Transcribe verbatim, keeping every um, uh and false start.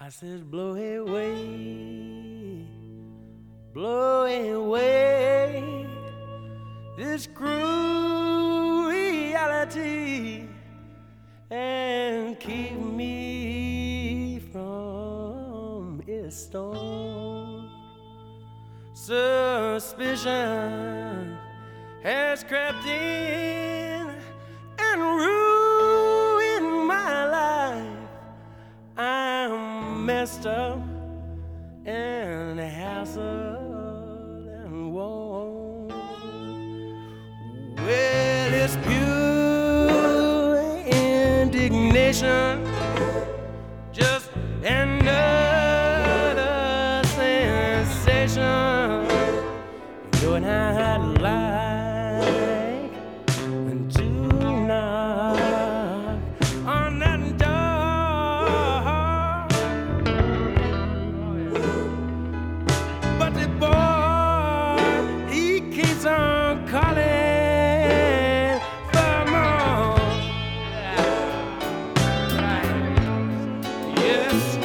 I said, blow away, blow away this cruel reality and keep me from its storm. Suspicion has crept in and ruined my life. I'm messed up and hassled and worn. Well, it's pure indignation, just another sensation. You know what I'd like to knock on that door, but the boy, he keeps on calling for more. Yes.